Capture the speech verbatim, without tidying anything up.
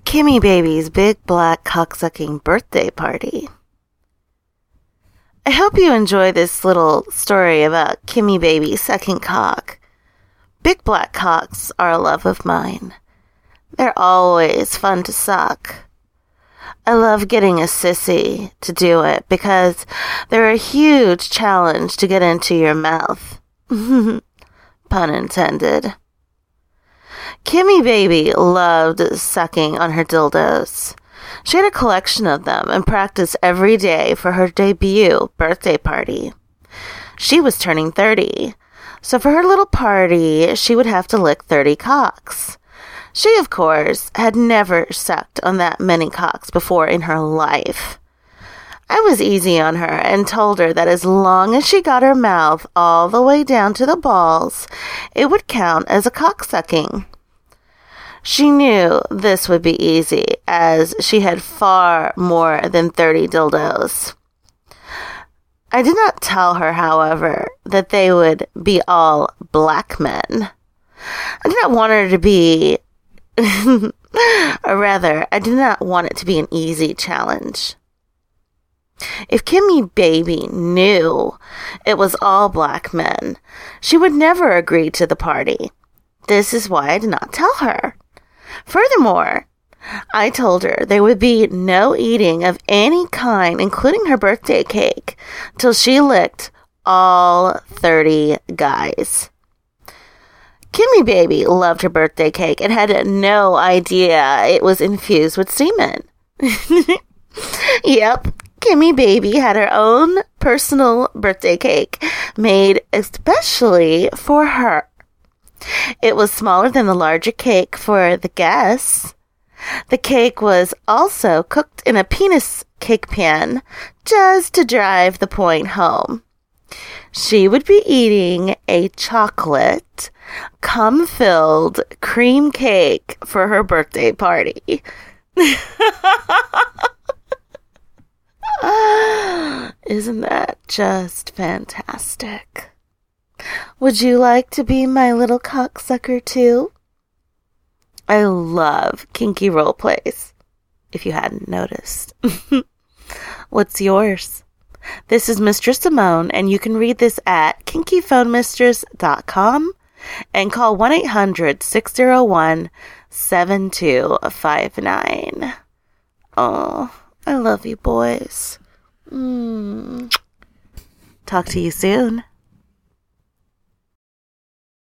Kimmy Baby's Big Black Cocksucking Birthday Party. I hope you enjoy this little story about Kimmy Baby sucking cock. Big black cocks are a love of mine. They're always fun to suck. I love getting a sissy to do it because they're a huge challenge to get into your mouth. Pun intended. Kimmy Baby loved sucking on her dildos. She had a collection of them and practiced every day for her debut birthday party. She was turning thirty, so for her little party, she would have to lick thirty cocks. She, of course, had never sucked on that many cocks before in her life. I was easy on her and told her that as long as she got her mouth all the way down to the balls, it would count as a cocksucking. She knew this would be easy, as she had far more than thirty dildos. I did not tell her, however, that they would be all black men. I did not want her to be, or rather, I did not want it to be an easy challenge. If Kimmy Baby knew it was all black men, she would never agree to the party. This is why I did not tell her. Furthermore, I told her there would be no eating of any kind, including her birthday cake, till she licked all thirty guys. Kimmy Baby loved her birthday cake and had no idea it was infused with semen. Yep, Kimmy Baby had her own personal birthday cake made especially for her. It was smaller than the larger cake for the guests. The cake was also cooked in a penis cake pan just to drive the point home. She would be eating a chocolate, cum-filled cream cake for her birthday party. Isn't that just fantastic? Would you like to be my little cocksucker too? I love kinky role plays, if you hadn't noticed. What's yours? This is Mistress Simone, and you can read this at kinky phone mistress dot com and call one eight hundred six oh one seven two five nine. Oh, I love you boys. Mm. Talk to you soon.